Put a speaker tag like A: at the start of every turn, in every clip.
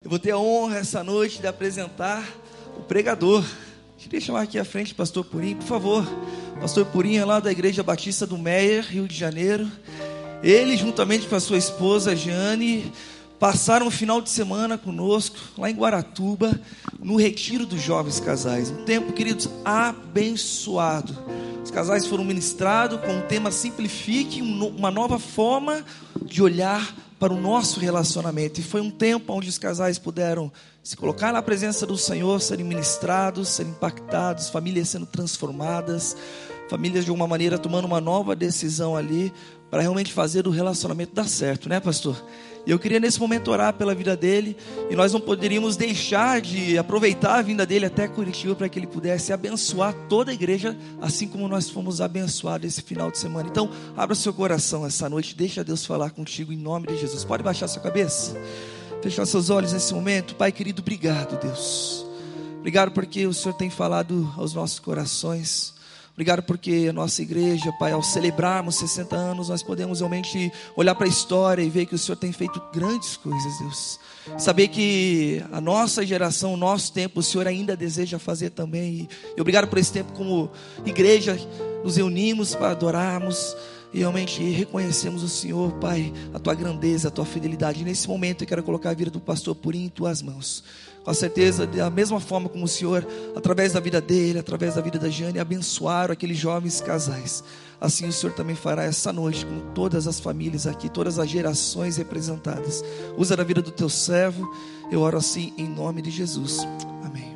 A: Eu vou ter a honra essa noite de apresentar o pregador. Queria chamar aqui à frente o pastor Purim, por favor. Pastor Purim é lá da Igreja Batista do Meier, Rio de Janeiro. Ele, juntamente com a sua esposa, Jeane, passaram o final de semana conosco, lá em Guaratuba, no Retiro dos Jovens Casais. Um tempo, queridos, abençoado. Os casais foram ministrados com o tema Simplifique, uma nova forma de olhar para o nosso relacionamento. E foi um tempo onde os casais puderam se colocar na presença do Senhor, serem ministrados, serem impactados, famílias sendo transformadas, famílias de alguma maneira tomando uma nova decisão ali, para realmente fazer o relacionamento dar certo, né, pastor? E eu queria nesse momento orar pela vida dele, e nós não poderíamos deixar de aproveitar a vinda dele até Curitiba, para que ele pudesse abençoar toda a igreja, assim como nós fomos abençoados esse final de semana. Então, abra seu coração essa noite, deixa Deus falar contigo em nome de Jesus. Pode baixar sua cabeça, fechar seus olhos nesse momento. Pai querido, obrigado, Deus. Obrigado porque o Senhor tem falado aos nossos corações. Obrigado porque a nossa igreja, Pai, ao celebrarmos 60 anos, nós podemos realmente olhar para a história e ver que o Senhor tem feito grandes coisas, Deus. Saber que a nossa geração, o nosso tempo, o Senhor ainda deseja fazer também. E obrigado por esse tempo como igreja, nos reunimos para adorarmos e realmente reconhecemos o Senhor, Pai, a Tua grandeza, a Tua fidelidade. E nesse momento eu quero colocar a vida do pastor Purim em Tuas mãos. Com certeza, da mesma forma como o Senhor, através da vida dele, através da vida da Jeane, abençoaram aqueles jovens casais. Assim o Senhor também fará essa noite com todas as famílias aqui, todas as gerações representadas. Usa da vida do teu servo, eu oro assim em nome de Jesus. Amém.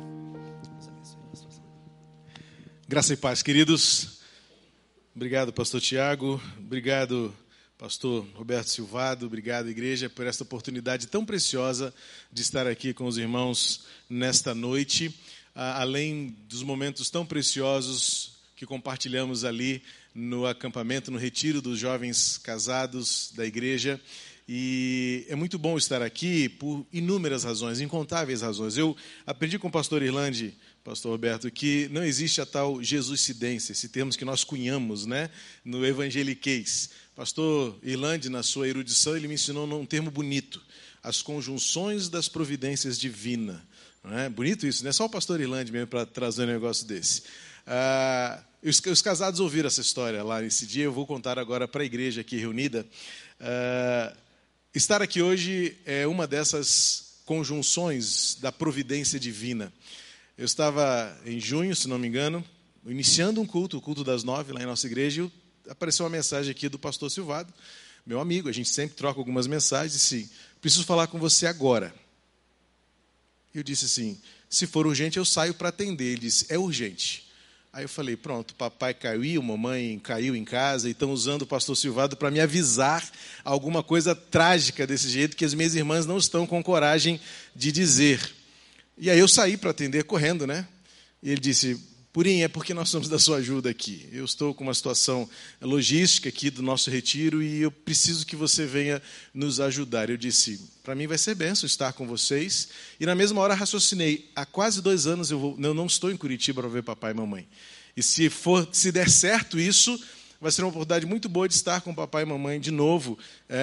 B: Graça e paz, queridos. Obrigado, pastor Tiago. Obrigado, pastor Roberto Silvado. Obrigado, igreja, por esta oportunidade tão preciosa de estar aqui com os irmãos nesta noite. Além dos momentos tão preciosos que compartilhamos ali no acampamento, no retiro dos jovens casados da igreja. E é muito bom estar aqui por inúmeras razões, incontáveis razões. Eu aprendi com o pastor Irlande, pastor Roberto, que não existe a tal jesuicidência, esse termo que nós cunhamos, né, no evangeliquez. Pastor Irlande, na sua erudição, ele me ensinou um termo bonito: as conjunções das providências divinas. Não é? Bonito isso, não é só o pastor Irlande mesmo para trazer um negócio desse. Os casados ouviram essa história lá nesse dia, eu vou contar agora para a igreja aqui reunida. Estar aqui hoje é uma dessas conjunções da providência divina. Eu estava em junho, se não me engano, iniciando um culto, o culto das 9 lá em nossa igreja, e apareceu uma mensagem aqui do pastor Silvado, meu amigo, a gente sempre troca algumas mensagens, disse: preciso falar com você agora. Eu disse assim: se for urgente eu saio para atender. Ele disse: é urgente. Aí eu falei: pronto, papai caiu, mamãe caiu em casa e estão usando o pastor Silvado para me avisar alguma coisa trágica desse jeito que as minhas irmãs não estão com coragem de dizer. E aí eu saí para atender correndo, né? E ele disse: Purim, é porque nós somos da sua ajuda aqui. Eu estou com uma situação logística aqui do nosso retiro e eu preciso que você venha nos ajudar. Eu disse: para mim vai ser bênção estar com vocês. E na mesma hora raciocinei: há quase 2 anos eu não estou em Curitiba para ver papai e mamãe. E se der certo isso, vai ser uma oportunidade muito boa de estar com papai e mamãe de novo.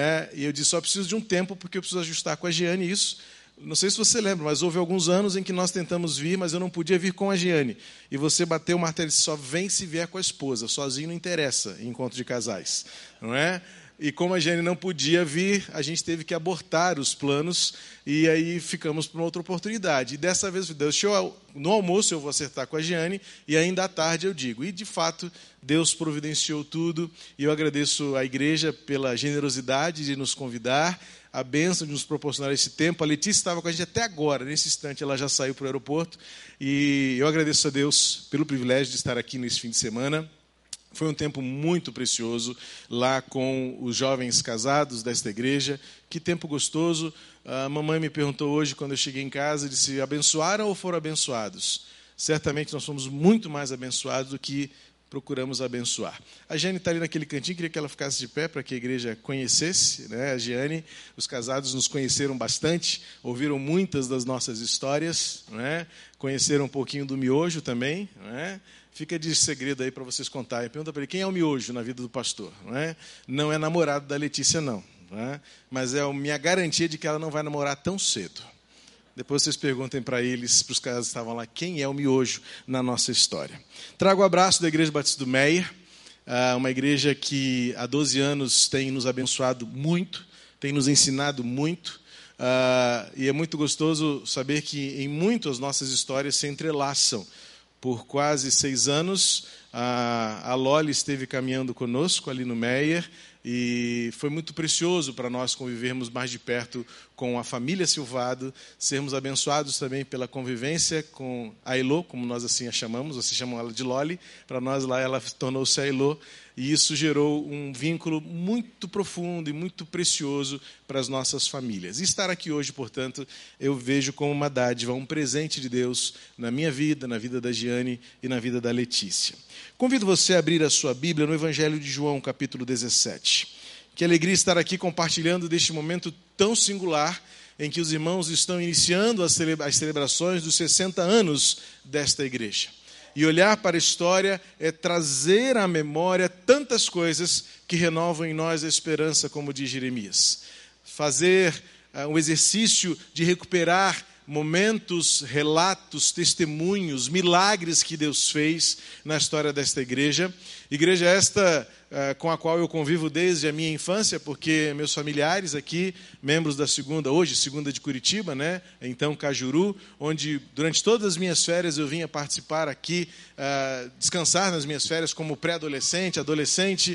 B: E eu disse: só preciso de um tempo porque eu preciso ajustar com a Jeane isso. Não sei se você lembra, mas houve alguns anos em que nós tentamos vir, mas eu não podia vir com a Jeane. E você bateu o martelo e disse: só vem se vier com a esposa, sozinho não interessa em encontro de casais. Não é? E como a Jeane não podia vir, a gente teve que abortar os planos e aí ficamos para uma outra oportunidade. E dessa vez, Deus, no almoço eu vou acertar com a Jeane e ainda à tarde eu digo. E de fato, Deus providenciou tudo e eu agradeço à igreja pela generosidade de nos convidar, a bênção de nos proporcionar esse tempo. A Letícia estava com a gente até agora, nesse instante ela já saiu para o aeroporto. E eu agradeço a Deus pelo privilégio de estar aqui nesse fim de semana. Foi um tempo muito precioso lá com os jovens casados desta igreja. Que tempo gostoso. A mamãe me perguntou hoje, quando eu cheguei em casa, disse: abençoaram ou foram abençoados? Certamente nós fomos muito mais abençoados do que procuramos abençoar. A Jeane está ali naquele cantinho, queria que ela ficasse de pé para que a igreja conhecesse, né? A Jeane, os casados nos conheceram bastante, ouviram muitas das nossas histórias, né? Conheceram um pouquinho do miojo também, né? Fica de segredo aí para vocês contarem. Pergunta para ele: quem é o miojo na vida do pastor? Não é namorado da Letícia, não. Mas é a minha garantia de que ela não vai namorar tão cedo. Depois vocês perguntem para eles, para os caras que estavam lá, quem é o miojo na nossa história. Trago o abraço da Igreja Batista do Meier, uma igreja que há 12 anos tem nos abençoado muito, tem nos ensinado muito, e é muito gostoso saber que em muito as nossas histórias se entrelaçam. Por quase 6 anos, a Loli esteve caminhando conosco ali no Meier, e foi muito precioso para nós convivermos mais de perto com a família Silvado, sermos abençoados também pela convivência com a Elô, como nós assim a chamamos, vocês chamam ela de Loli, para nós lá ela tornou-se a Elô, e isso gerou um vínculo muito profundo e muito precioso para as nossas famílias. E estar aqui hoje, portanto, eu vejo como uma dádiva, um presente de Deus na minha vida, na vida da Giane e na vida da Letícia. Convido você a abrir a sua Bíblia no Evangelho de João, capítulo 17. Que alegria estar aqui compartilhando deste momento tão singular em que os irmãos estão iniciando as celebrações dos 60 anos desta igreja. E olhar para a história é trazer à memória tantas coisas que renovam em nós a esperança, como diz Jeremias. Fazer um exercício de recuperar momentos, relatos, testemunhos, milagres que Deus fez na história desta igreja. Igreja esta com a qual eu convivo desde a minha infância, porque meus familiares aqui, membros da hoje segunda de Curitiba, né? Então Cajuru, onde durante todas as minhas férias eu vinha participar aqui, descansar nas minhas férias como pré-adolescente, adolescente,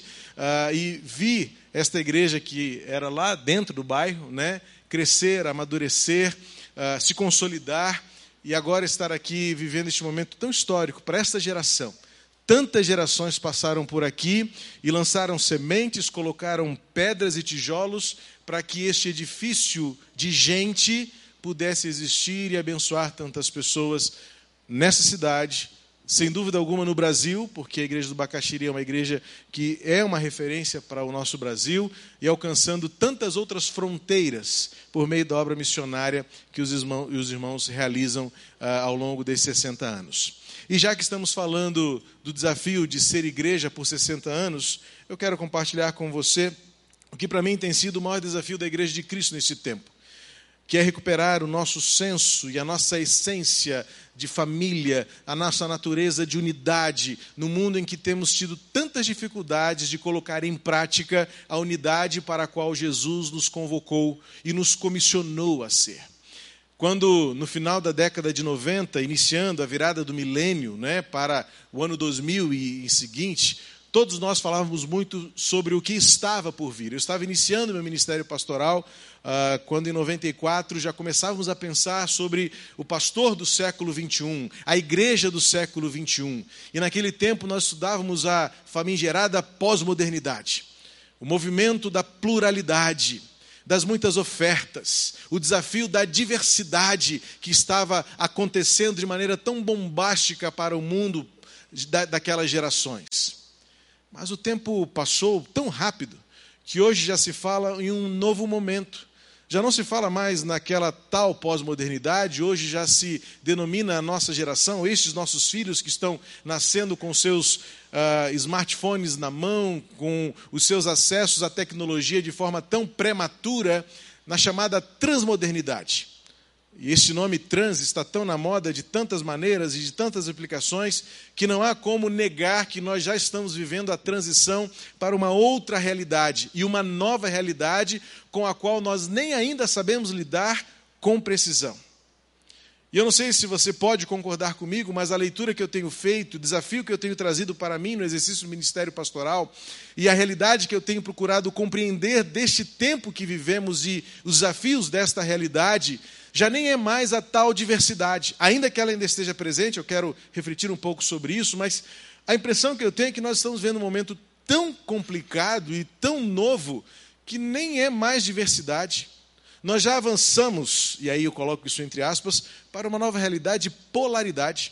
B: e vi esta igreja que era lá dentro do bairro, né? Crescer, amadurecer, se consolidar, e agora estar aqui vivendo este momento tão histórico para esta geração. Tantas gerações passaram por aqui e lançaram sementes, colocaram pedras e tijolos para que este edifício de gente pudesse existir e abençoar tantas pessoas nessa cidade, sem dúvida alguma no Brasil, porque a Igreja do Bacaxiri é uma igreja que é uma referência para o nosso Brasil, e alcançando tantas outras fronteiras por meio da obra missionária que os irmãos realizam ao longo desses 60 anos. E já que estamos falando do desafio de ser igreja por 60 anos, eu quero compartilhar com você o que para mim tem sido o maior desafio da Igreja de Cristo nesse tempo, que é recuperar o nosso senso e a nossa essência de família, a nossa natureza de unidade, no mundo em que temos tido tantas dificuldades de colocar em prática a unidade para a qual Jesus nos convocou e nos comissionou a ser. Quando, no final da década de 90, iniciando a virada do milênio, né, para o ano 2000 e seguinte, todos nós falávamos muito sobre o que estava por vir. Eu estava iniciando meu ministério pastoral, quando em 94 já começávamos a pensar sobre o pastor do século 21, a igreja do século 21. E naquele tempo nós estudávamos a famigerada pós-modernidade, o movimento da pluralidade, das muitas ofertas, o desafio da diversidade que estava acontecendo de maneira tão bombástica para o mundo daquelas gerações. Mas o tempo passou tão rápido que hoje já se fala em um novo momento. Já não se fala mais naquela tal pós-modernidade, hoje já se denomina a nossa geração, estes nossos filhos que estão nascendo com seus smartphones na mão, com os seus acessos à tecnologia de forma tão prematura, na chamada transmodernidade. E esse nome trans está tão na moda de tantas maneiras e de tantas aplicações que não há como negar que nós já estamos vivendo a transição para uma outra realidade e uma nova realidade com a qual nós nem ainda sabemos lidar com precisão. E eu não sei se você pode concordar comigo, mas a leitura que eu tenho feito, o desafio que eu tenho trazido para mim no exercício do ministério pastoral e a realidade que eu tenho procurado compreender deste tempo que vivemos e os desafios desta realidade, já nem é mais a tal diversidade. Ainda que ela ainda esteja presente, eu quero refletir um pouco sobre isso, mas a impressão que eu tenho é que nós estamos vendo um momento tão complicado e tão novo que nem é mais diversidade. Nós já avançamos, e aí eu coloco isso entre aspas, para uma nova realidade de polaridade.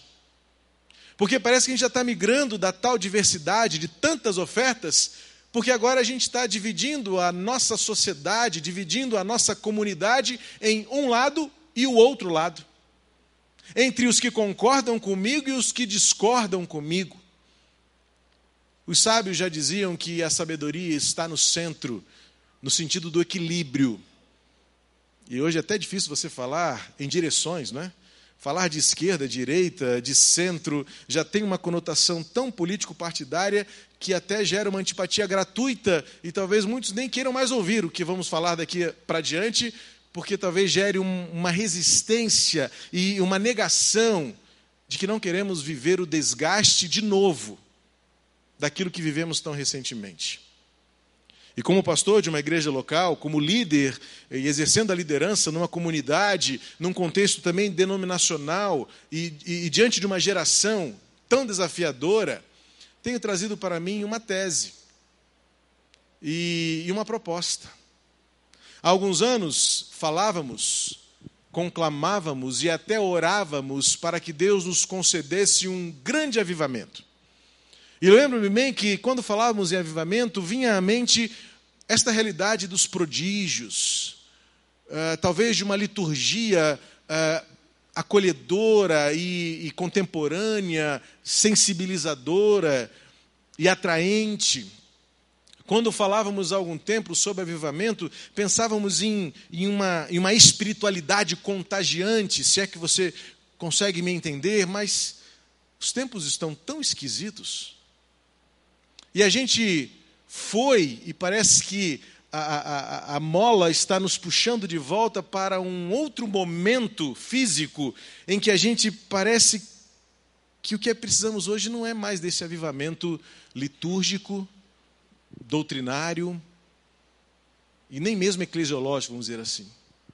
B: Porque parece que a gente já está migrando da tal diversidade, de tantas ofertas, porque agora a gente está dividindo a nossa sociedade, dividindo a nossa comunidade em um lado e o outro lado. Entre os que concordam comigo e os que discordam comigo. Os sábios já diziam que a sabedoria está no centro, no sentido do equilíbrio. E hoje é até difícil você falar em direções, não é? Falar de esquerda, direita, de centro, já tem uma conotação tão político-partidária que até gera uma antipatia gratuita e talvez muitos nem queiram mais ouvir o que vamos falar daqui para diante, porque talvez gere uma resistência e uma negação de que não queremos viver o desgaste de novo daquilo que vivemos tão recentemente. E como pastor de uma igreja local, como líder e exercendo a liderança numa comunidade, num contexto também denominacional e diante de uma geração tão desafiadora, tenho trazido para mim uma tese e uma proposta. Há alguns anos falávamos, conclamávamos e até orávamos para que Deus nos concedesse um grande avivamento. E lembro-me bem que quando falávamos em avivamento, vinha à mente esta realidade dos prodígios, talvez de uma liturgia acolhedora e contemporânea, sensibilizadora e atraente. Quando falávamos há algum tempo sobre avivamento, pensávamos em uma espiritualidade contagiante, se é que você consegue me entender, mas os tempos estão tão esquisitos. E a gente foi, e parece que a mola está nos puxando de volta para um outro momento físico em que a gente parece que o que precisamos hoje não é mais desse avivamento litúrgico, doutrinário e nem mesmo eclesiológico, vamos dizer assim.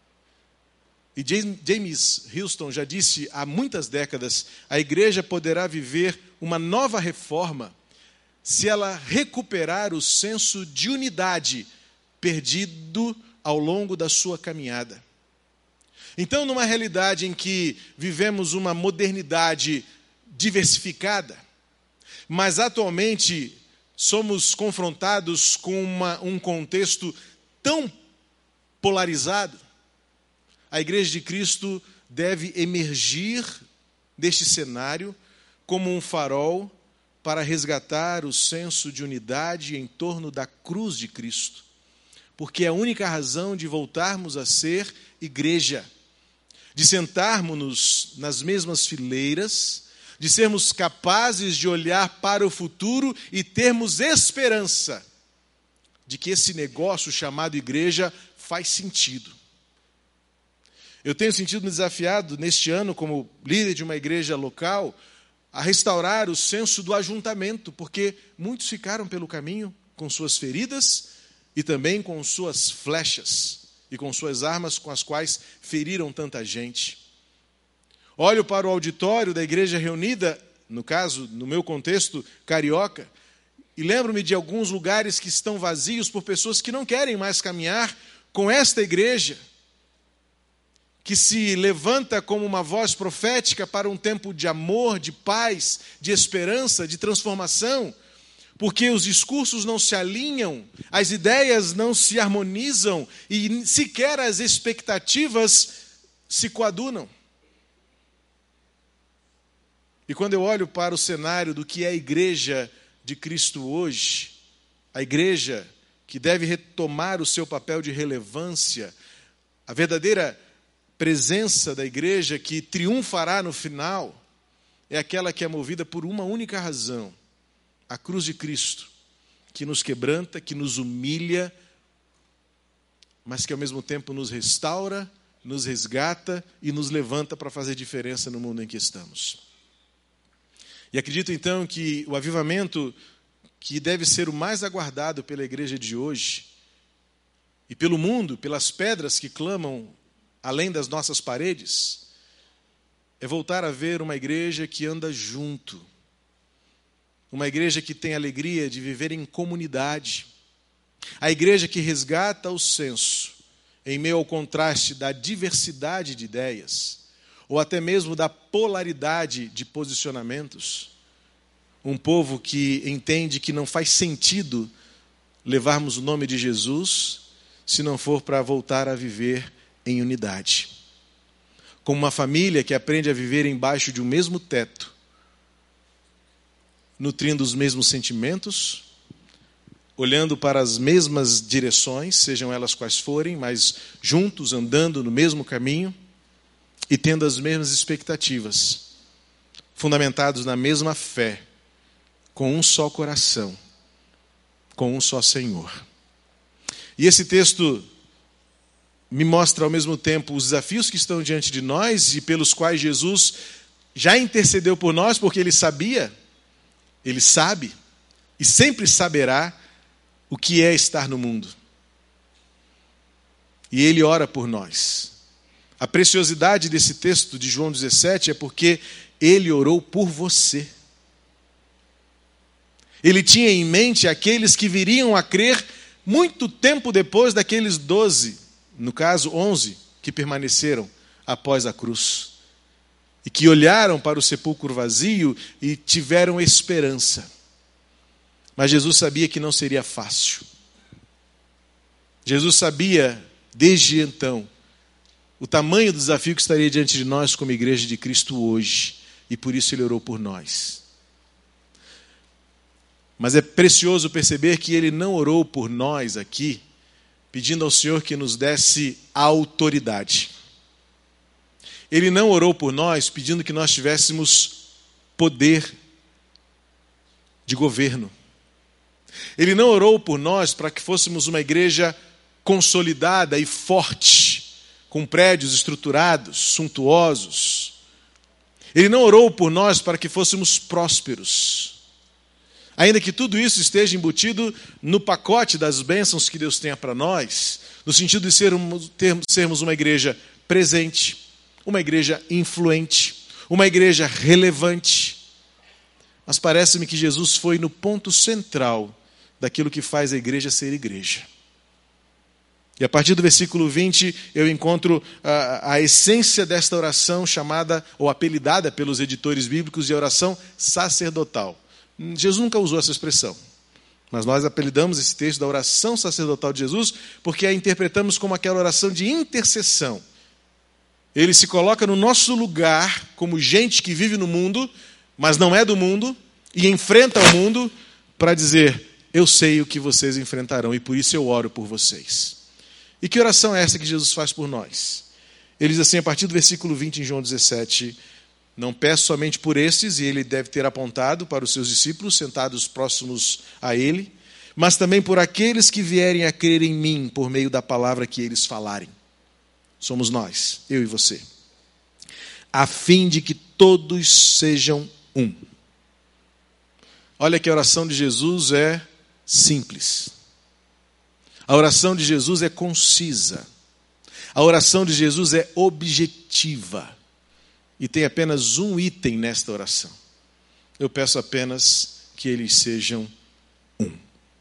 B: E James Houston já disse há muitas décadas, a igreja poderá viver uma nova reforma se ela recuperar o senso de unidade perdido ao longo da sua caminhada. Então, numa realidade em que vivemos uma modernidade diversificada, mas atualmente somos confrontados com um contexto tão polarizado, a Igreja de Cristo deve emergir deste cenário como um farol para resgatar o senso de unidade em torno da cruz de Cristo, porque é a única razão de voltarmos a ser igreja, de sentarmos-nos nas mesmas fileiras, de sermos capazes de olhar para o futuro e termos esperança de que esse negócio chamado igreja faz sentido. Eu tenho sentido desafiado neste ano, como líder de uma igreja local, a restaurar o senso do ajuntamento, porque muitos ficaram pelo caminho com suas feridas e também com suas flechas e com suas armas com as quais feriram tanta gente. Olho para o auditório da igreja reunida, no caso, no meu contexto, carioca, e lembro-me de alguns lugares que estão vazios por pessoas que não querem mais caminhar com esta igreja, que se levanta como uma voz profética para um tempo de amor, de paz, de esperança, de transformação, porque os discursos não se alinham, as ideias não se harmonizam e sequer as expectativas se coadunam. E quando eu olho para o cenário do que é a igreja de Cristo hoje, a igreja que deve retomar o seu papel de relevância, a verdadeira presença da igreja que triunfará no final, é aquela que é movida por uma única razão, a cruz de Cristo, que nos quebranta, que nos humilha, mas que ao mesmo tempo nos restaura, nos resgata e nos levanta para fazer diferença no mundo em que estamos. E acredito então que o avivamento que deve ser o mais aguardado pela igreja de hoje e pelo mundo, pelas pedras que clamam além das nossas paredes, é voltar a ver uma igreja que anda junto, uma igreja que tem alegria de viver em comunidade, a igreja que resgata o senso em meio ao contraste da diversidade de ideias, ou até mesmo da polaridade de posicionamentos, um povo que entende que não faz sentido levarmos o nome de Jesus se não for para voltar a viver em unidade. Como uma família que aprende a viver embaixo de um mesmo teto, nutrindo os mesmos sentimentos, olhando para as mesmas direções, sejam elas quais forem, mas juntos, andando no mesmo caminho e tendo as mesmas expectativas, fundamentados na mesma fé, com um só coração, com um só Senhor. E esse texto me mostra ao mesmo tempo os desafios que estão diante de nós e pelos quais Jesus já intercedeu por nós, porque Ele sabia, Ele sabe e sempre saberá o que é estar no mundo. E Ele ora por nós. A preciosidade desse texto de João 17 é porque Ele orou por você. Ele tinha em mente aqueles que viriam a crer muito tempo depois daqueles 12, no caso 11, que permaneceram após a cruz. E que olharam para o sepulcro vazio e tiveram esperança. Mas Jesus sabia que não seria fácil. Jesus sabia, desde então, o tamanho do desafio que estaria diante de nós como igreja de Cristo hoje. E por isso Ele orou por nós. Mas é precioso perceber que Ele não orou por nós aqui, pedindo ao Senhor que nos desse autoridade. Ele não orou por nós pedindo que nós tivéssemos poder de governo. Ele não orou por nós para que fôssemos uma igreja consolidada e forte, com prédios estruturados, suntuosos. Ele não orou por nós para que fôssemos prósperos. Ainda que tudo isso esteja embutido no pacote das bênçãos que Deus tenha para nós, no sentido de sermos uma igreja presente, uma igreja influente, uma igreja relevante. Mas parece-me que Jesus foi no ponto central daquilo que faz a igreja ser igreja. E a partir do versículo 20, eu encontro a essência desta oração chamada, ou apelidada pelos editores bíblicos, de oração sacerdotal. Jesus nunca usou essa expressão, mas nós apelidamos esse texto da oração sacerdotal de Jesus porque a interpretamos como aquela oração de intercessão. Ele se coloca no nosso lugar como gente que vive no mundo, mas não é do mundo, e enfrenta o mundo para dizer: eu sei o que vocês enfrentarão e por isso eu oro por vocês. E que oração é essa que Jesus faz por nós? Ele diz assim, a partir do versículo 20 em João 17, não peço somente por estes, e ele deve ter apontado para os seus discípulos sentados próximos a ele, mas também por aqueles que vierem a crer em mim por meio da palavra que eles falarem. Somos nós, eu e você. A fim de que todos sejam um. Olha que a oração de Jesus é simples. A oração de Jesus é concisa. A oração de Jesus é objetiva. E tem apenas um item nesta oração. Eu peço apenas que eles sejam um.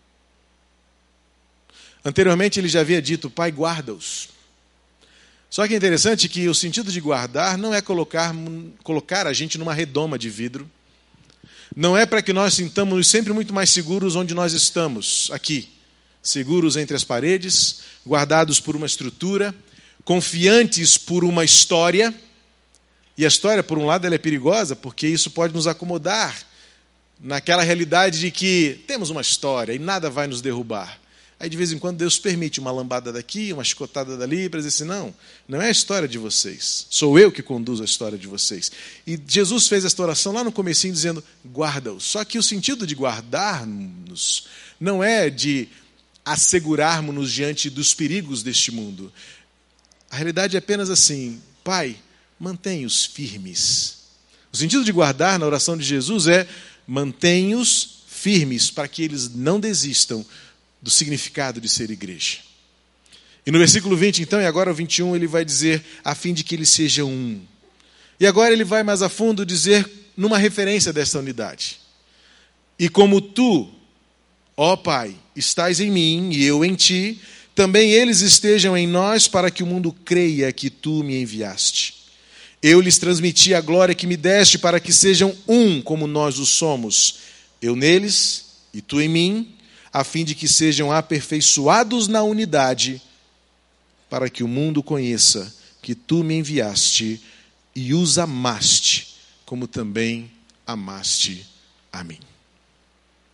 B: Anteriormente ele já havia dito: Pai, guarda-os. Só que é interessante que o sentido de guardar não é colocar a gente numa redoma de vidro. Não é para que nós sintamos sempre muito mais seguros onde nós estamos, aqui. Seguros entre as paredes, guardados por uma estrutura, confiantes por uma história. E a história, por um lado, ela é perigosa, porque isso pode nos acomodar naquela realidade de que temos uma história e nada vai nos derrubar. Aí, de vez em quando, Deus permite uma lambada daqui, uma chicotada dali, para dizer assim, não é a história de vocês. Sou eu que conduzo a história de vocês. E Jesus fez esta oração lá no comecinho, dizendo, guarda-os. Só que o sentido de guardar-nos não é de assegurarmos-nos diante dos perigos deste mundo. A realidade é apenas assim, Pai, mantenha-os firmes. O sentido de guardar na oração de Jesus é mantenha-os firmes para que eles não desistam do significado de ser igreja. E no versículo 20, então, e agora o 21, ele vai dizer, a fim de que eles sejam um. E agora ele vai mais a fundo dizer, numa referência desta unidade. E como tu, ó Pai, estás em mim e eu em ti, também eles estejam em nós para que o mundo creia que tu me enviaste. Eu lhes transmiti a glória que me deste para que sejam um como nós o somos. Eu neles e tu em mim, a fim de que sejam aperfeiçoados na unidade, para que o mundo conheça que tu me enviaste e os amaste, como também amaste a mim.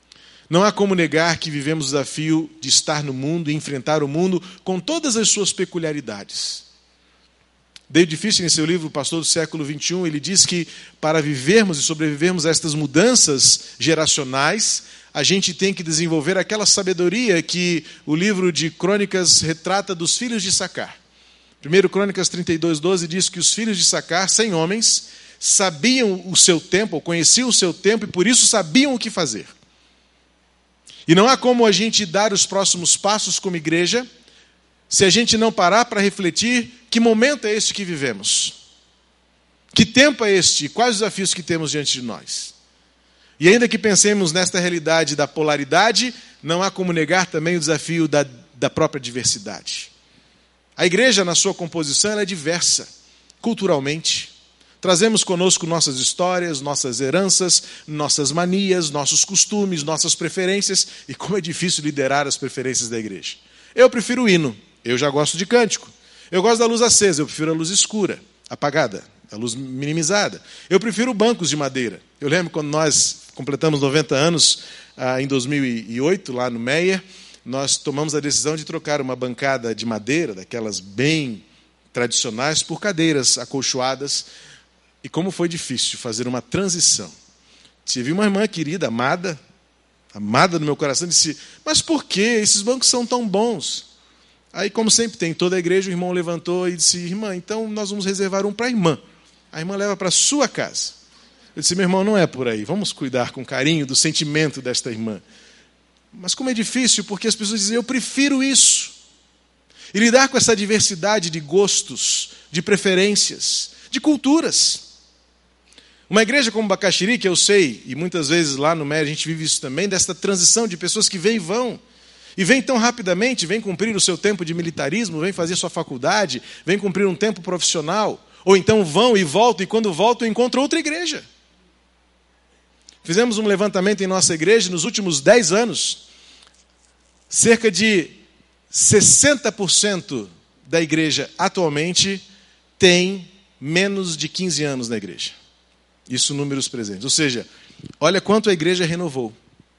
B: Não há como negar que vivemos o desafio de estar no mundo e enfrentar o mundo com todas as suas peculiaridades. David Fisher, em seu livro Pastor do Século XXI, ele diz que para vivermos e sobrevivermos a estas mudanças geracionais, a gente tem que desenvolver aquela sabedoria que o livro de Crônicas retrata dos filhos de Issacar. 1 Crônicas 32:12 diz que os filhos de Issacar, 100 homens, sabiam o seu tempo, ou conheciam o seu tempo, e por isso sabiam o que fazer. E não há como a gente dar os próximos passos como igreja se a gente não parar para refletir que momento é este que vivemos. Que tempo é este? Quais os desafios que temos diante de nós? E ainda que pensemos nesta realidade da polaridade, não há como negar também o desafio da própria diversidade. A igreja, na sua composição, ela é diversa, culturalmente. Trazemos conosco nossas histórias, nossas heranças, nossas manias, nossos costumes, nossas preferências. E como é difícil liderar as preferências da igreja. Eu prefiro o hino, eu já gosto de cântico. Eu gosto da luz acesa, eu prefiro a luz escura, apagada, a luz minimizada. Eu prefiro bancos de madeira. Eu lembro quando nós completamos 90 anos, em 2008, lá no Meyer, nós tomamos a decisão de trocar uma bancada de madeira, daquelas bem tradicionais, por cadeiras acolchoadas. E como foi difícil fazer uma transição. Tive uma irmã querida, amada no meu coração, disse, mas por que esses bancos são tão bons? Aí, como sempre tem, toda a igreja, o irmão levantou e disse, irmã, então nós vamos reservar um para a irmã. A irmã leva para a sua casa. Eu disse, meu irmão, não é por aí, vamos cuidar com carinho do sentimento desta irmã. Mas como é difícil, porque as pessoas dizem, eu prefiro isso. E lidar com essa diversidade de gostos, de preferências, de culturas. Uma igreja como Bacaxiri, que eu sei, e muitas vezes lá no Meyer a gente vive isso também, desta transição de pessoas que vêm e vão. E vêm tão rapidamente, vêm cumprir o seu tempo de militarismo, vêm fazer sua faculdade, vêm cumprir um tempo profissional. Ou então vão e voltam, e quando voltam encontram outra igreja. Fizemos um levantamento em nossa igreja, nos últimos 10 anos, cerca de 60% da igreja atualmente tem menos de 15 anos na igreja. Isso números presentes. Ou seja, olha quanto a igreja renovou.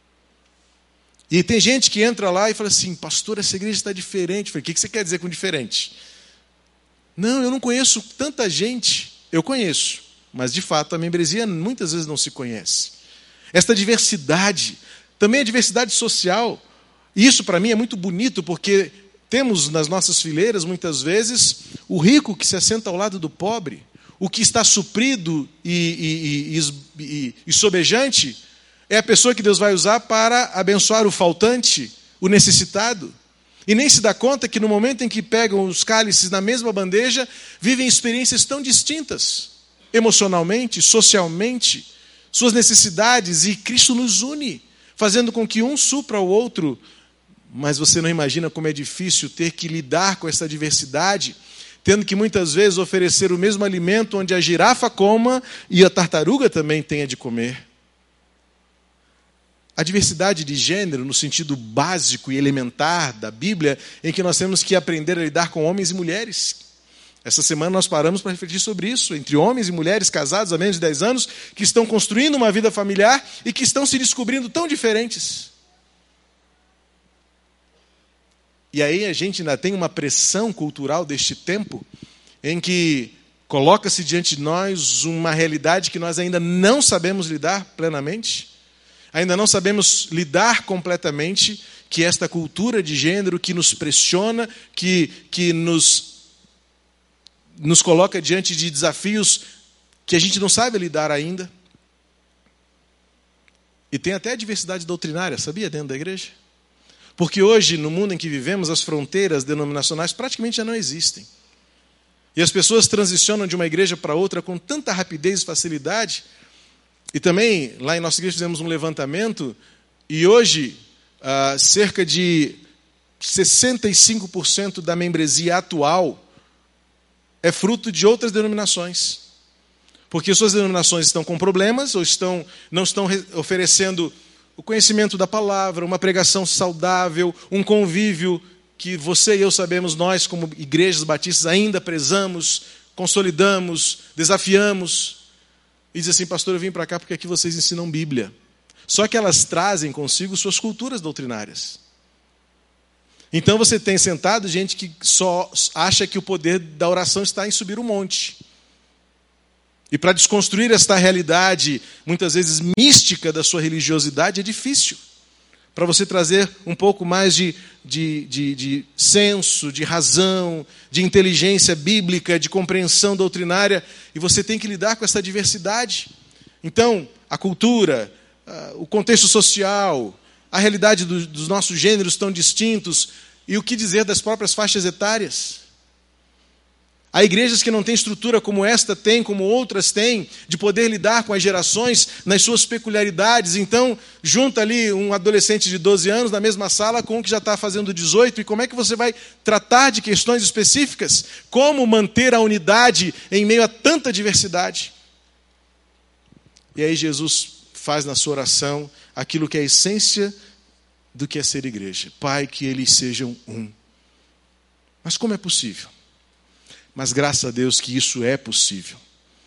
B: E tem gente que entra lá e fala assim, pastor, essa igreja está diferente. Eu falei, o que você quer dizer com diferente? Não, eu não conheço tanta gente. Eu conheço, mas de fato a membresia muitas vezes não se conhece. Esta diversidade, também a diversidade social. E isso para mim é muito bonito, porque temos nas nossas fileiras muitas vezes o rico que se assenta ao lado do pobre. O que está suprido e sobejante é a pessoa que Deus vai usar para abençoar o faltante, o necessitado. E nem se dá conta que no momento em que pegam os cálices na mesma bandeja, vivem experiências tão distintas, emocionalmente, socialmente, suas necessidades, e Cristo nos une, fazendo com que um supra ao outro. Mas você não imagina como é difícil ter que lidar com essa diversidade, tendo que muitas vezes oferecer o mesmo alimento onde a girafa coma e a tartaruga também tenha de comer. A diversidade de gênero, no sentido básico e elementar da Bíblia, em que nós temos que aprender a lidar com homens e mulheres. Essa semana nós paramos para refletir sobre isso, entre homens e mulheres casados há menos de 10 anos, que estão construindo uma vida familiar e que estão se descobrindo tão diferentes. E aí a gente ainda tem uma pressão cultural deste tempo, em que coloca-se diante de nós uma realidade que nós ainda não sabemos lidar plenamente, ainda não sabemos lidar completamente, que é esta cultura de gênero que nos pressiona, que nos coloca diante de desafios que a gente não sabe lidar ainda. E tem até a diversidade doutrinária, sabia, dentro da igreja? Porque hoje, no mundo em que vivemos, as fronteiras denominacionais praticamente já não existem. E as pessoas transicionam de uma igreja para outra com tanta rapidez e facilidade. E também, lá em nossa igreja, fizemos um levantamento, e hoje, cerca de 65% da membresia atual é fruto de outras denominações. Porque suas denominações estão com problemas, ou não estão oferecendo o conhecimento da palavra, uma pregação saudável, um convívio que você e eu sabemos, nós como igrejas batistas ainda prezamos, consolidamos, desafiamos. E diz assim, pastor, eu vim para cá porque aqui vocês ensinam Bíblia. Só que elas trazem consigo suas culturas doutrinárias. Então você tem sentado gente que só acha que o poder da oração está em subir um monte. E para desconstruir esta realidade, muitas vezes mística da sua religiosidade, é difícil. Para você trazer um pouco mais de senso, de razão, de inteligência bíblica, de compreensão doutrinária, e você tem que lidar com essa diversidade. Então, a cultura, o contexto social, a realidade dos nossos gêneros tão distintos, e o que dizer das próprias faixas etárias. Há igrejas que não têm estrutura como esta tem, como outras têm, de poder lidar com as gerações nas suas peculiaridades. Então, junta ali um adolescente de 12 anos na mesma sala com um que já está fazendo 18, e como é que você vai tratar de questões específicas? Como manter a unidade em meio a tanta diversidade? E aí Jesus faz na sua oração aquilo que é a essência do que é ser igreja. Pai, que eles sejam um. Mas como é possível? Mas graças a Deus que isso é possível.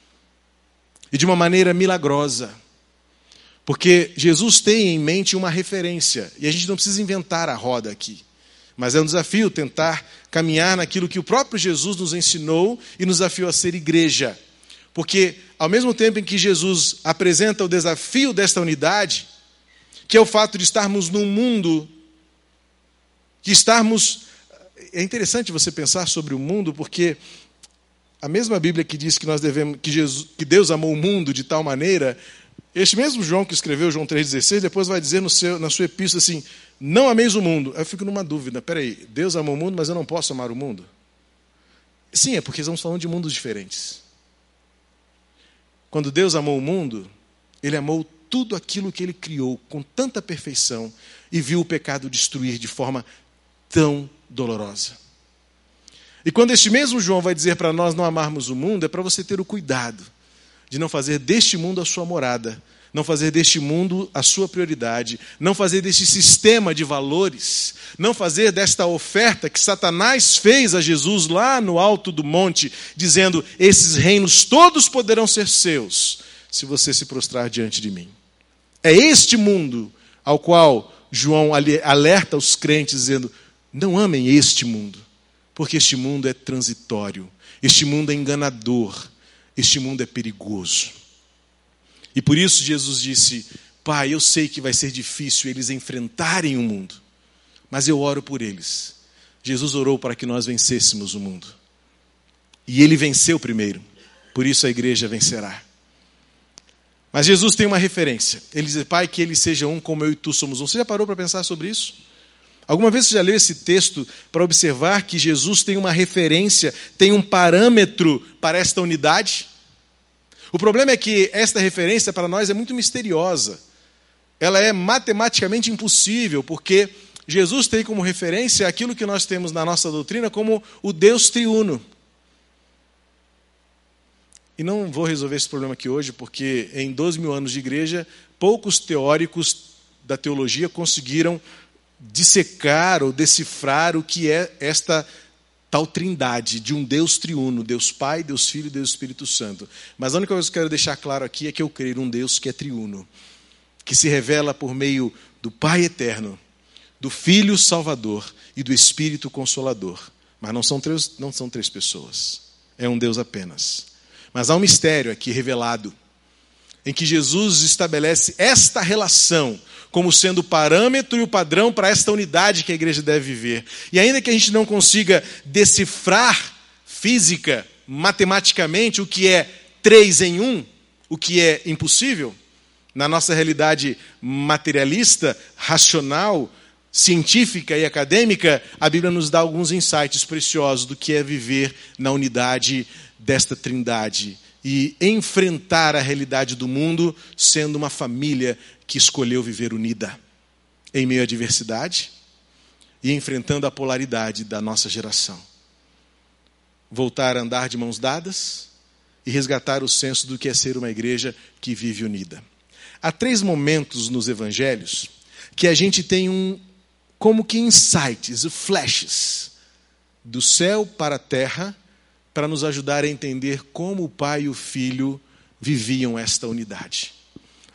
B: E de uma maneira milagrosa. Porque Jesus tem em mente uma referência. E a gente não precisa inventar a roda aqui. Mas é um desafio tentar caminhar naquilo que o próprio Jesus nos ensinou e nos desafiou a ser igreja. Porque ao mesmo tempo em que Jesus apresenta o desafio desta unidade, que é o fato de estarmos num mundo, que estarmos... É interessante você pensar sobre o mundo, porque a mesma Bíblia que diz que nós devemos, que Deus amou o mundo de tal maneira, este mesmo João que escreveu João 3,16, depois vai dizer na sua epístola assim, não ameis o mundo. Eu fico numa dúvida, peraí, Deus amou o mundo, mas eu não posso amar o mundo? Sim, é porque estamos falando de mundos diferentes. Quando Deus amou o mundo, Ele amou tudo aquilo que Ele criou com tanta perfeição e viu o pecado destruir de forma tão dolorosa. E quando este mesmo João vai dizer para nós não amarmos o mundo, é para você ter o cuidado de não fazer deste mundo a sua morada, não fazer deste mundo a sua prioridade, não fazer deste sistema de valores, não fazer desta oferta que Satanás fez a Jesus lá no alto do monte, dizendo, esses reinos todos poderão ser seus, se você se prostrar diante de mim. É este mundo ao qual João alerta os crentes, dizendo, não amem este mundo, porque este mundo é transitório, este mundo é enganador, este mundo é perigoso. E por isso Jesus disse, Pai, eu sei que vai ser difícil eles enfrentarem o mundo, mas eu oro por eles. Jesus orou para que nós vencêssemos o mundo. E Ele venceu primeiro, por isso a igreja vencerá. Mas Jesus tem uma referência. Ele diz, Pai, que eles sejam um como eu e tu somos um. Você já parou para pensar sobre isso? Alguma vez você já leu esse texto para observar que Jesus tem uma referência, tem um parâmetro para esta unidade? O problema é que esta referência para nós é muito misteriosa. Ela é matematicamente impossível, porque Jesus tem como referência aquilo que nós temos na nossa doutrina como o Deus triuno. E não vou resolver esse problema aqui hoje, porque em 12 mil anos de igreja, poucos teóricos da teologia conseguiram dissecar ou decifrar o que é esta tal trindade de um Deus triuno, Deus Pai, Deus Filho e Deus Espírito Santo. Mas a única coisa que eu quero deixar claro aqui é que eu creio num Deus que é triuno, que se revela por meio do Pai eterno, do Filho Salvador e do Espírito Consolador. Mas não são três pessoas, é um Deus apenas. Mas há um mistério aqui revelado, em que Jesus estabelece esta relação como sendo o parâmetro e o padrão para esta unidade que a igreja deve viver. E ainda que a gente não consiga decifrar física, matematicamente, o que é 3 em 1, o que é impossível, na nossa realidade materialista, racional, científica e acadêmica, a Bíblia nos dá alguns insights preciosos do que é viver na unidade desta trindade e enfrentar a realidade do mundo sendo uma família que escolheu viver unida em meio à diversidade e enfrentando a polaridade da nossa geração. Voltar a andar de mãos dadas e resgatar o senso do que é ser uma igreja que vive unida. Há 3 momentos nos evangelhos que a gente tem como que insights, flashes, do céu para a terra, para nos ajudar a entender como o Pai e o Filho viviam esta unidade.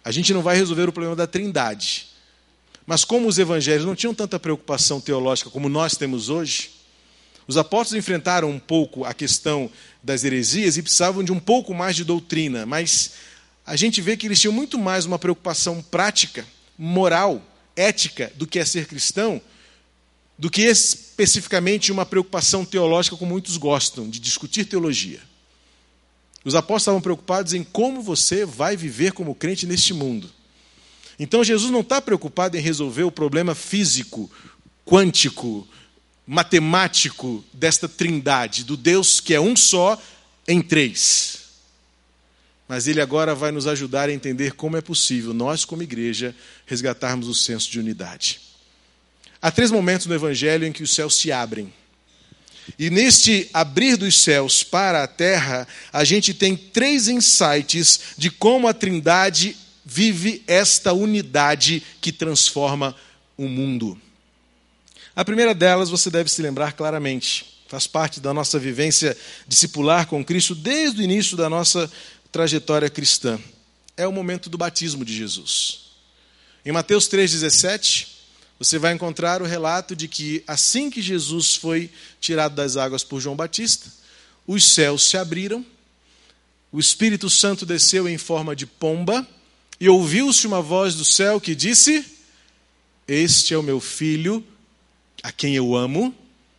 B: A gente não vai resolver o problema da Trindade. Mas como os evangelhos não tinham tanta preocupação teológica como nós temos hoje, os apóstolos enfrentaram um pouco a questão das heresias e precisavam de um pouco mais de doutrina. Mas a gente vê que eles tinham muito mais uma preocupação prática, moral, ética do que é ser cristão, do que especificamente uma preocupação teológica como muitos gostam, de discutir teologia. Os apóstolos estavam preocupados em como você vai viver como crente neste mundo. Então Jesus não está preocupado em resolver o problema físico, quântico, matemático desta trindade, do Deus que é um só em três. Mas ele agora vai nos ajudar a entender como é possível nós, como igreja, resgatarmos o senso de unidade. Há 3 momentos no Evangelho em que os céus se abrem. E neste abrir dos céus para a terra, a gente tem 3 insights de como a Trindade vive esta unidade que transforma o mundo. A primeira delas você deve se lembrar claramente. Faz parte da nossa vivência discipular com Cristo desde o início da nossa trajetória cristã. É o momento do batismo de Jesus. Em Mateus 3,17, você vai encontrar o relato de que assim que Jesus foi tirado das águas por João Batista, os céus se abriram, o Espírito Santo desceu em forma de pomba e ouviu-se uma voz do céu que disse: "Este é o meu filho, a quem eu amo,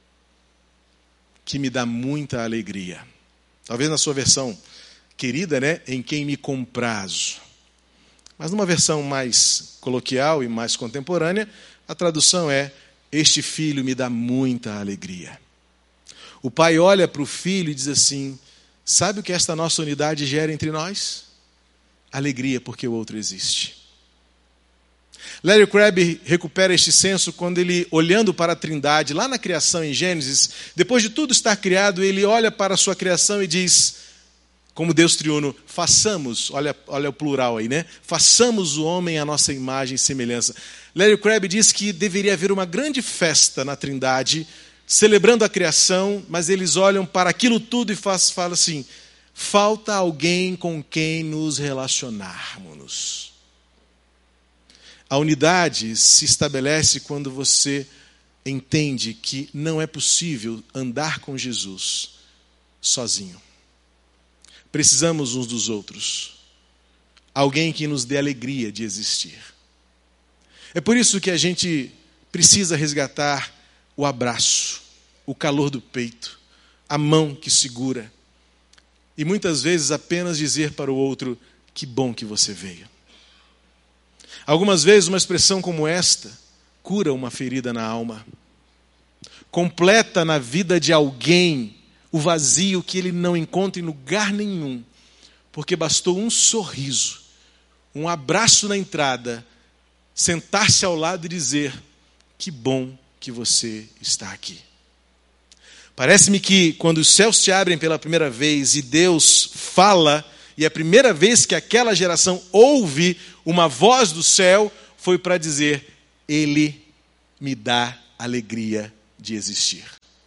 B: que me dá muita alegria." Talvez na sua versão querida, né? "Em quem me comprazo." Mas numa versão mais coloquial e mais contemporânea, a tradução é: "Este filho me dá muita alegria." O pai olha para o filho e diz assim: sabe o que esta nossa unidade gera entre nós? Alegria, porque o outro existe. Larry Crabb recupera este senso quando ele, olhando para a Trindade, lá na criação em Gênesis, depois de tudo estar criado, ele olha para a sua criação e diz, como Deus triuno, façamos, olha o plural aí, né? Façamos o homem à nossa imagem e semelhança. Larry Crabb diz que deveria haver uma grande festa na Trindade, celebrando a criação, mas eles olham para aquilo tudo e falam assim: falta alguém com quem nos relacionarmos. A unidade se estabelece quando você entende que não é possível andar com Jesus sozinho. Precisamos uns dos outros. Alguém que nos dê alegria de existir. É por isso que a gente precisa resgatar o abraço, o calor do peito, a mão que segura. E muitas vezes apenas dizer para o outro: que bom que você veio. Algumas vezes uma expressão como esta cura uma ferida na alma. Completa na vida de alguém o vazio que ele não encontra em lugar nenhum. Porque bastou um sorriso, um abraço na entrada, sentar-se ao lado e dizer: que bom que você está aqui. Parece-me que quando os céus se abrem pela primeira vez e Deus fala, e a primeira vez que aquela geração ouve uma voz do céu, foi para dizer: Ele me dá alegria de existir.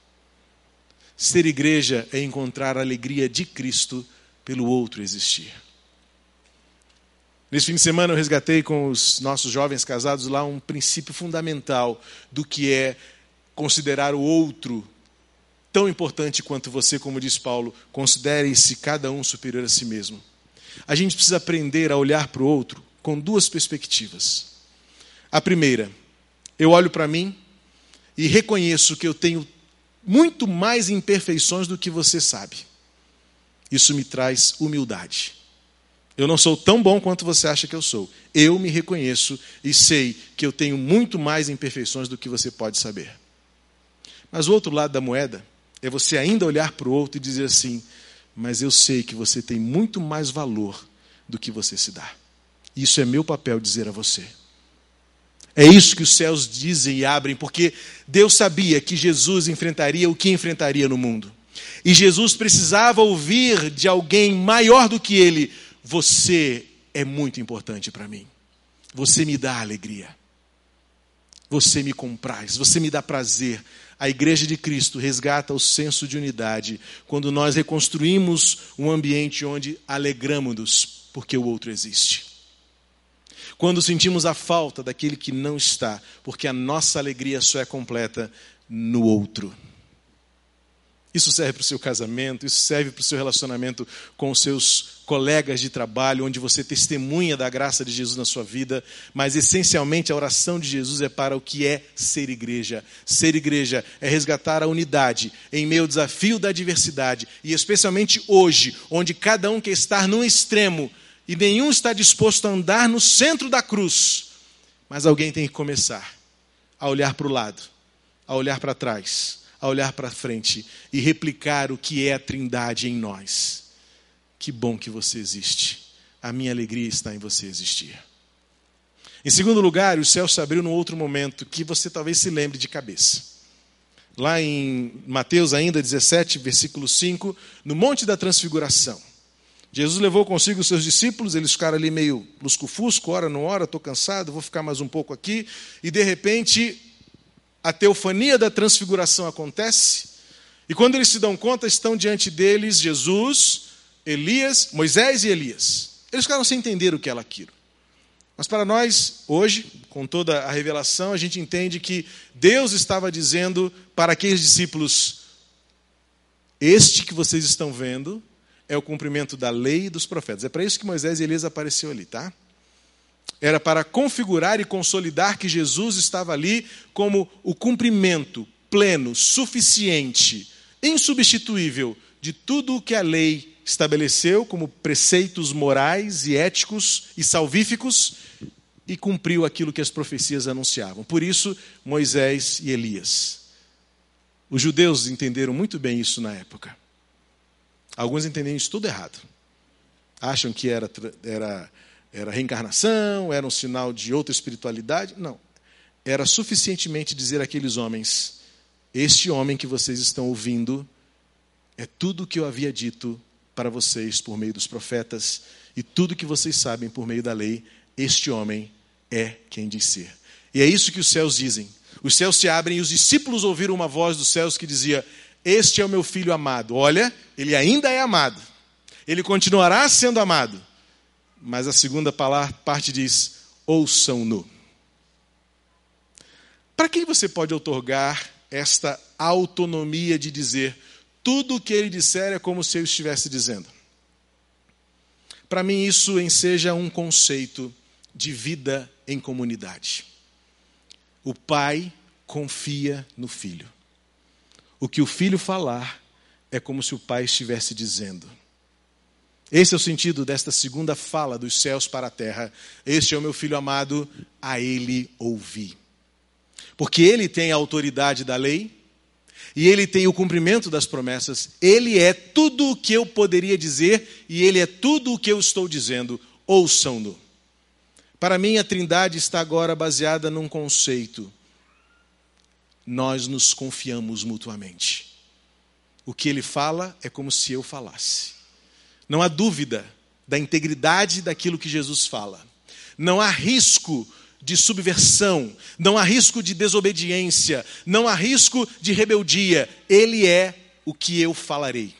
B: Ser igreja é encontrar a alegria de Cristo pelo outro existir. Nesse fim de semana eu resgatei com os nossos jovens casados lá um princípio fundamental do que é considerar o outro tão importante quanto você, como diz Paulo, considere-se cada um superior a si mesmo. A gente precisa aprender a olhar para o outro com 2 perspectivas. A primeira, eu olho para mim e reconheço que eu tenho muito mais imperfeições do que você sabe. Isso me traz humildade. Eu não sou tão bom quanto você acha que eu sou. Eu me reconheço e sei que eu tenho muito mais imperfeições do que você pode saber. Mas o outro lado da moeda é você ainda olhar para o outro e dizer assim: mas eu sei que você tem muito mais valor do que você se dá. Isso é meu papel dizer a você. É isso que os céus dizem e abrem, porque Deus sabia que Jesus enfrentaria o que enfrentaria no mundo. E Jesus precisava ouvir de alguém maior do que ele: você é muito importante para mim. Você me dá alegria. Você me compraz, você me dá prazer. A Igreja de Cristo resgata o senso de unidade quando nós reconstruímos um ambiente onde alegramos-nos porque o outro existe. quando sentimos a falta daquele que não está, porque a nossa alegria só é completa no outro. Isso serve para o seu casamento, isso serve para o seu relacionamento com os seus colegas de trabalho, onde você testemunha da graça de Jesus na sua vida, mas essencialmente a oração de Jesus é para o que é ser igreja. Ser igreja é resgatar a unidade em meio ao desafio da diversidade, e especialmente hoje, onde cada um quer estar num extremo e nenhum está disposto a andar no centro da cruz, mas alguém tem que começar a olhar para o lado, a olhar para trás, a olhar para frente e replicar o que é a Trindade em nós. Que bom que você existe. A minha alegria está em você existir. Em segundo lugar, o céu se abriu num outro momento que você talvez se lembre de cabeça. Lá em Mateus ainda 17, versículo 5, no Monte da Transfiguração. Jesus levou consigo os seus discípulos, eles ficaram ali meio lusco-fusco, ora não ora, estou cansado, vou ficar mais um pouco aqui. E de repente, a teofania da transfiguração acontece, e quando eles se dão conta, estão diante deles Jesus, Elias, Moisés e Elias. Eles ficaram sem entender o que era aquilo. Mas para nós, hoje, com toda a revelação, a gente entende que Deus estava dizendo para aqueles discípulos: este que vocês estão vendo é o cumprimento da lei e dos profetas. É para isso que Moisés e Elias apareceu ali, tá? Era para configurar e consolidar que Jesus estava ali como o cumprimento pleno, suficiente, insubstituível de tudo o que a lei estabeleceu como preceitos morais e éticos e salvíficos, e cumpriu aquilo que as profecias anunciavam. Por isso, Moisés e Elias. Os judeus entenderam muito bem isso na época. Alguns entenderam isso tudo errado. Acham que era reencarnação, era um sinal de outra espiritualidade. Não. Era suficientemente dizer àqueles homens: este homem que vocês estão ouvindo é tudo o que eu havia dito para vocês por meio dos profetas, e tudo que vocês sabem por meio da lei, este homem é quem diz ser. E é isso que os céus dizem. Os céus se abrem e os discípulos ouviram uma voz dos céus que dizia: este é o meu filho amado. Olha, ele ainda é amado. Ele continuará sendo amado. Mas a segunda parte diz: ouçam-no. Para quem você pode outorgar esta autonomia de dizer tudo o que ele disser é como se eu estivesse dizendo? Para mim isso enseja um conceito de vida em comunidade. O pai confia no filho. O que o filho falar é como se o pai estivesse dizendo. Esse é o sentido desta segunda fala dos céus para a terra. Este é o meu filho amado, a ele ouvi. Porque ele tem a autoridade da lei, e ele tem o cumprimento das promessas. Ele é tudo o que eu poderia dizer, e ele é tudo o que eu estou dizendo. Ouçam-no. Para mim, a Trindade está agora baseada num conceito. Nós nos confiamos mutuamente. O que ele fala é como se eu falasse. Não há dúvida da integridade daquilo que Jesus fala. Não há risco de subversão, não há risco de desobediência, não há risco de rebeldia. Ele é o que eu falarei.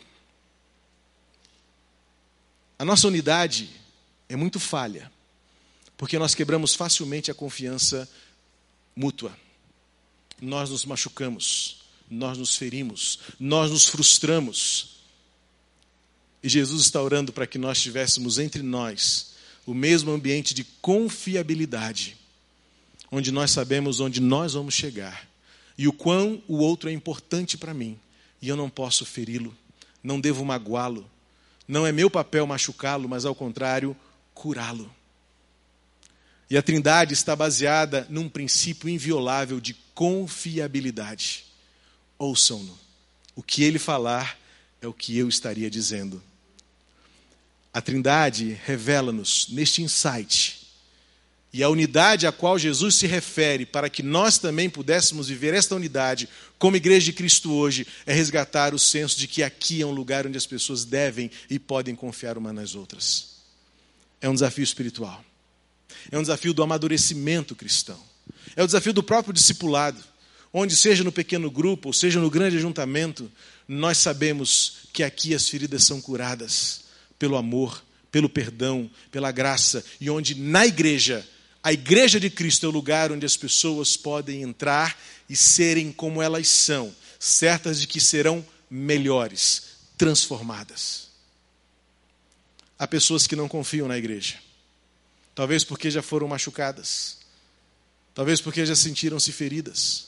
B: A nossa unidade é muito falha, porque nós quebramos facilmente a confiança mútua. Nós nos machucamos, nós nos ferimos, nós nos frustramos. E Jesus está orando para que nós tivéssemos entre nós o mesmo ambiente de confiabilidade, onde nós sabemos onde nós vamos chegar e o quão o outro é importante para mim, e eu não posso feri-lo, não devo magoá-lo, não é meu papel machucá-lo, mas ao contrário, curá-lo. E a Trindade está baseada num princípio inviolável de confiabilidade. Ouçam-no. O que ele falar é o que eu estaria dizendo. A Trindade revela-nos neste insight. E a unidade a qual Jesus se refere para que nós também pudéssemos viver esta unidade como Igreja de Cristo hoje é resgatar o senso de que aqui é um lugar onde as pessoas devem e podem confiar umas nas outras. É um desafio espiritual. É um desafio do amadurecimento cristão. É o desafio do próprio discipulado, onde seja no pequeno grupo ou seja no grande ajuntamento, nós sabemos que aqui as feridas são curadas pelo amor, pelo perdão, pela graça, e onde na igreja A igreja de Cristo é o lugar onde as pessoas podem entrar e serem como elas são, certas de que serão melhores, transformadas. Há pessoas que não confiam na igreja. Talvez porque já foram machucadas. Talvez porque já sentiram-se feridas.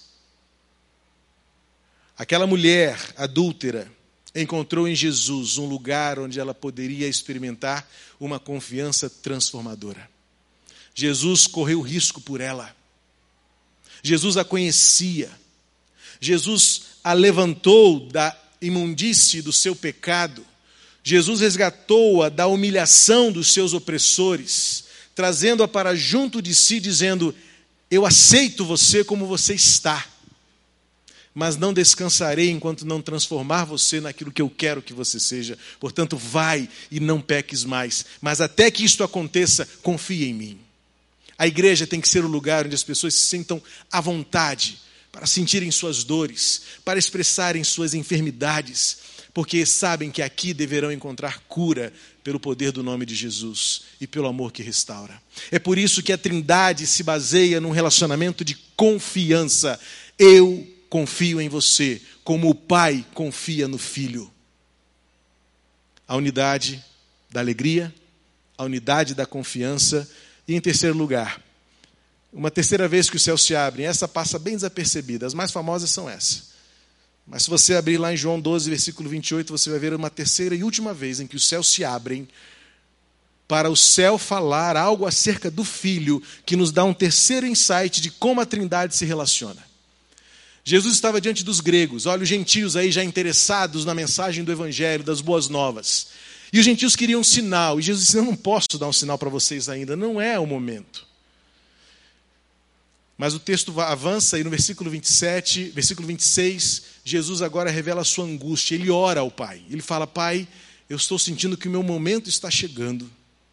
B: Aquela mulher adúltera encontrou em Jesus um lugar onde ela poderia experimentar uma confiança transformadora. Jesus correu risco por ela. Jesus a conhecia. Jesus a levantou da imundície do seu pecado. Jesus resgatou-a da humilhação dos seus opressores, trazendo-a para junto de si, dizendo: eu aceito você como você está, mas não descansarei enquanto não transformar você naquilo que eu quero que você seja. Portanto, vai e não peques mais. Mas até que isto aconteça, confie em mim. A igreja tem que ser o lugar onde as pessoas se sintam à vontade para sentirem suas dores, para expressarem suas enfermidades, porque sabem que aqui deverão encontrar cura pelo poder do nome de Jesus e pelo amor que restaura. É por isso que a Trindade se baseia num relacionamento de confiança. Eu confio em você, como o Pai confia no Filho. A unidade da alegria, a unidade da confiança. E em terceiro lugar, uma terceira vez que os céus se abrem, essa passa bem desapercebida, as mais famosas são essas. Mas se você abrir lá em João 12, versículo 28, você vai ver uma terceira e última vez em que os céus se abrem para o céu falar algo acerca do Filho, que nos dá um terceiro insight de como a Trindade se relaciona. Jesus estava diante dos gregos, olha os gentios aí já interessados na mensagem do Evangelho, das boas novas. E os gentios queriam um sinal, e Jesus disse: eu não posso dar um sinal para vocês ainda, não é o momento. Mas o texto avança e no versículo 27, versículo 26, Jesus agora revela a sua angústia. Ele ora ao Pai. Ele fala: Pai, eu estou sentindo que o meu momento está chegando.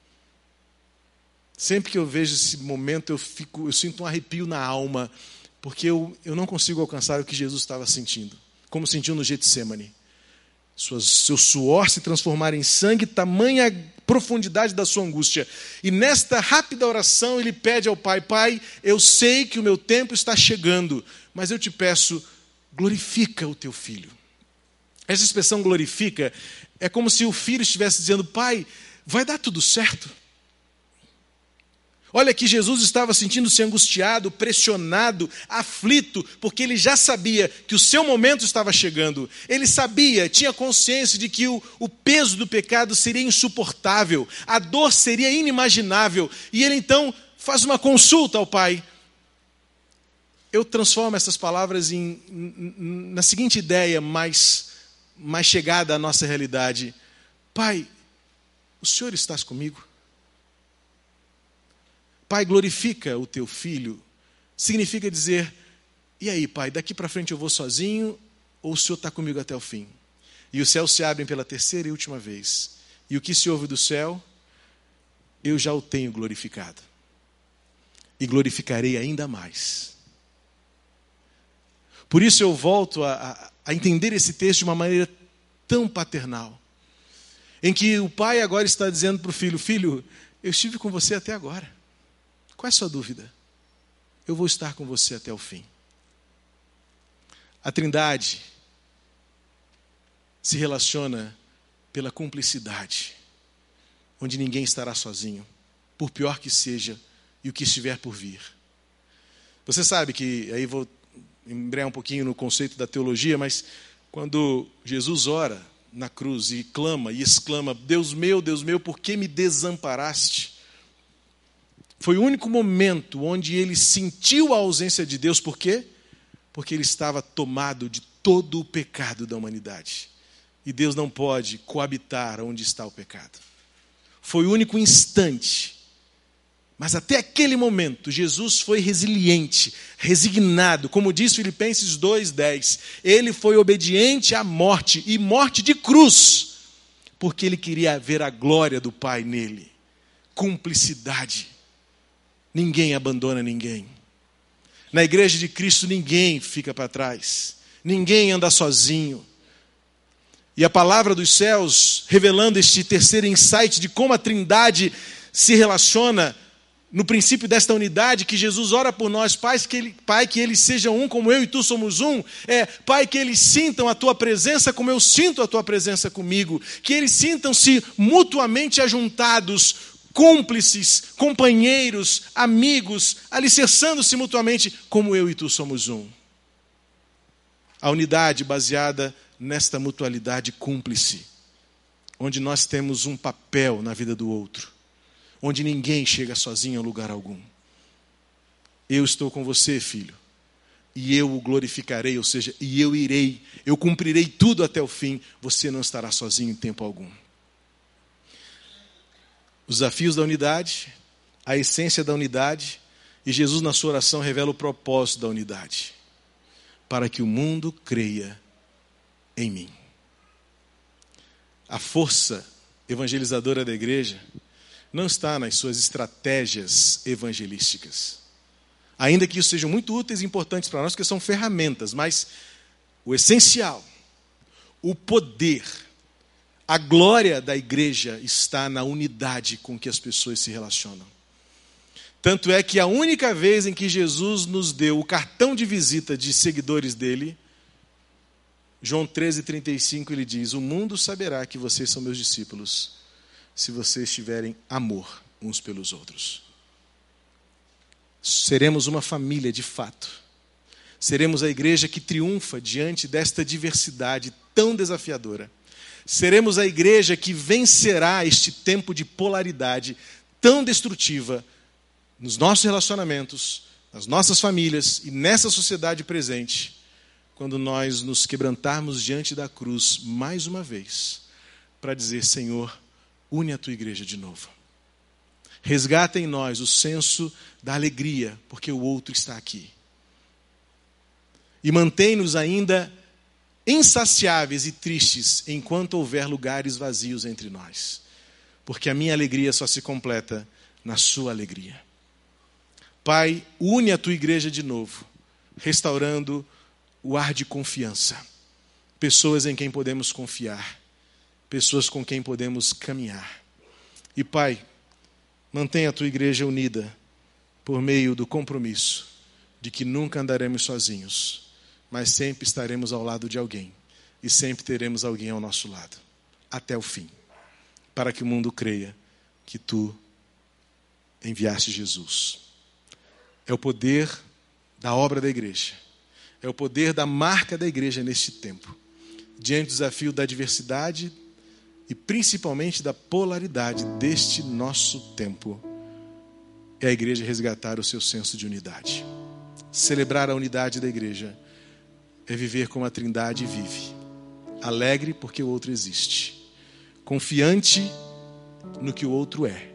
B: Sempre que eu vejo esse momento, eu sinto um arrepio na alma, porque eu não consigo alcançar o que Jesus estava sentindo, como sentiu no Getsemane. Seu suor se transformar em sangue, tamanha profundidade da sua angústia. E nesta rápida oração ele pede ao Pai: Pai, eu sei que o meu tempo está chegando, mas eu te peço, glorifica o teu Filho. Essa expressão glorifica é como se o Filho estivesse dizendo: Pai, vai dar tudo certo. Olha que Jesus estava sentindo-se angustiado, pressionado, aflito, porque ele já sabia que o seu momento estava chegando. Ele sabia, tinha consciência de que o peso do pecado seria insuportável, a dor seria inimaginável. E ele então faz uma consulta ao Pai. Eu transformo essas palavras na seguinte ideia mais chegada à nossa realidade: Pai, o Senhor estás comigo? Pai, glorifica o teu Filho. Significa dizer: e aí, Pai, daqui para frente eu vou sozinho ou o Senhor está comigo até o fim? E os céus se abrem pela terceira e última vez. E o que se ouve do céu, eu já o tenho glorificado. E glorificarei ainda mais. Por isso eu volto a entender esse texto de uma maneira tão paternal, em que o pai agora está dizendo para o filho: Filho, eu estive com você até agora. Qual é a sua dúvida? Eu vou estar com você até o fim. A Trindade se relaciona pela cumplicidade, onde ninguém estará sozinho, por pior que seja e o que estiver por vir. Você sabe que, aí vou embrear um pouquinho no conceito da teologia, mas quando Jesus ora na cruz e clama e exclama: Deus meu, por que me desamparaste? Foi o único momento onde ele sentiu a ausência de Deus. Por quê? Porque ele estava tomado de todo o pecado da humanidade. E Deus não pode coabitar onde está o pecado. Foi o único instante. Mas até aquele momento, Jesus foi resiliente, resignado. Como diz Filipenses 2:10, ele foi obediente à morte, e morte de cruz, porque ele queria ver a glória do Pai nele. Cumplicidade. Ninguém abandona ninguém. Na igreja de Cristo ninguém fica para trás. Ninguém anda sozinho. E a palavra dos céus, revelando este terceiro insight de como a Trindade se relaciona, no princípio desta unidade, que Jesus ora por nós, Pai, que eles sejam um como eu e tu somos um. Pai, que eles sintam a tua presença como eu sinto a tua presença comigo. Que eles sintam-se mutuamente ajuntados, cúmplices, companheiros, amigos, alicerçando-se mutuamente como eu e tu somos um. A unidade baseada nesta mutualidade cúmplice, onde nós temos um papel na vida do outro, onde ninguém chega sozinho a lugar algum. Eu estou com você, filho, e eu o glorificarei, ou seja, e eu cumprirei tudo até o fim, você não estará sozinho em tempo algum. Os desafios da unidade, a essência da unidade, e Jesus na sua oração revela o propósito da unidade, para que o mundo creia em mim. A força evangelizadora da igreja não está nas suas estratégias evangelísticas. Ainda que isso sejam muito úteis e importantes para nós, porque são ferramentas, mas o essencial, o poder, a glória da igreja está na unidade com que as pessoas se relacionam. Tanto é que a única vez em que Jesus nos deu o cartão de visita de seguidores dele, João 13:35, ele diz: o mundo saberá que vocês são meus discípulos, se vocês tiverem amor uns pelos outros. Seremos uma família de fato. Seremos a igreja que triunfa diante desta diversidade tão desafiadora. Seremos a igreja que vencerá este tempo de polaridade tão destrutiva nos nossos relacionamentos, nas nossas famílias e nessa sociedade presente, quando nós nos quebrantarmos diante da cruz mais uma vez, para dizer: Senhor, une a tua igreja de novo. Resgata em nós o senso da alegria, porque o outro está aqui. E mantém-nos ainda insaciáveis e tristes enquanto houver lugares vazios entre nós. Porque a minha alegria só se completa na sua alegria. Pai, une a tua igreja de novo, restaurando o ar de confiança. Pessoas em quem podemos confiar. Pessoas com quem podemos caminhar. E Pai, mantenha a tua igreja unida por meio do compromisso de que nunca andaremos sozinhos, mas sempre estaremos ao lado de alguém e sempre teremos alguém ao nosso lado, até o fim, para que o mundo creia que tu enviaste Jesus. É o poder da obra da igreja, é o poder da marca da igreja neste tempo, diante do desafio da diversidade e principalmente da polaridade deste nosso tempo. É a igreja resgatar o seu senso de unidade. Celebrar a unidade da igreja é viver como a Trindade vive. Alegre porque o outro existe. Confiante no que o outro é.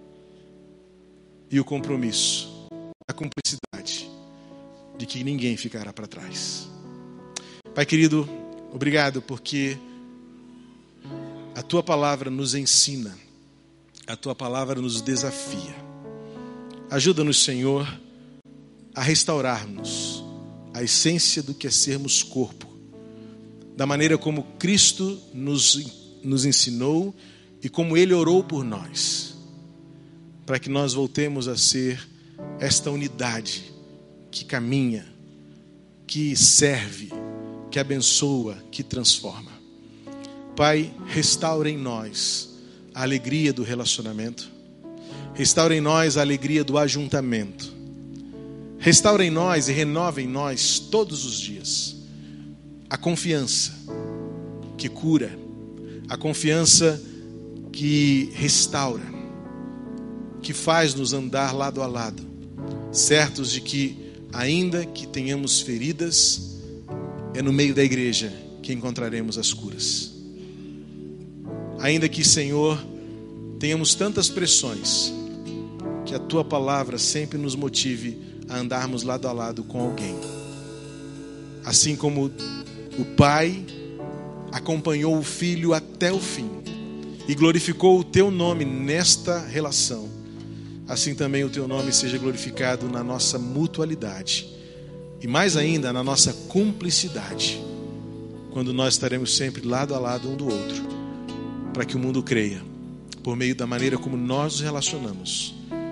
B: E o compromisso, a cumplicidade de que ninguém ficará para trás. Pai querido, obrigado porque a tua palavra nos ensina, a tua palavra nos desafia. Ajuda-nos, Senhor, a restaurarmos a essência do que é sermos corpo, da maneira como Cristo nos ensinou e como Ele orou por nós, para que nós voltemos a ser esta unidade que caminha, que serve, que abençoa, que transforma. Pai, restaura em nós a alegria do relacionamento, restaura em nós a alegria do ajuntamento, restaura em nós e renova em nós todos os dias a confiança que cura, a confiança que restaura, que faz nos andar lado a lado, certos de que, ainda que tenhamos feridas, é no meio da igreja que encontraremos as curas. Ainda que, Senhor, tenhamos tantas pressões, que a tua palavra sempre nos motive a andarmos lado a lado com alguém. Assim como o Pai acompanhou o Filho até o fim e glorificou o teu nome nesta relação, assim também o teu nome seja glorificado na nossa mutualidade e mais ainda na nossa cumplicidade, quando nós estaremos sempre lado a lado um do outro, para que o mundo creia, por meio da maneira como nós nos relacionamos,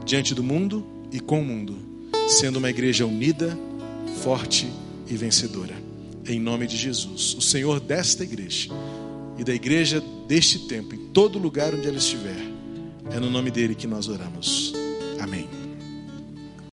B: diante do mundo e com o mundo, sendo uma igreja unida, forte e vencedora. Em nome de Jesus, o Senhor desta igreja e da igreja deste tempo, em todo lugar onde ela estiver, é no nome dele que nós oramos. Amém.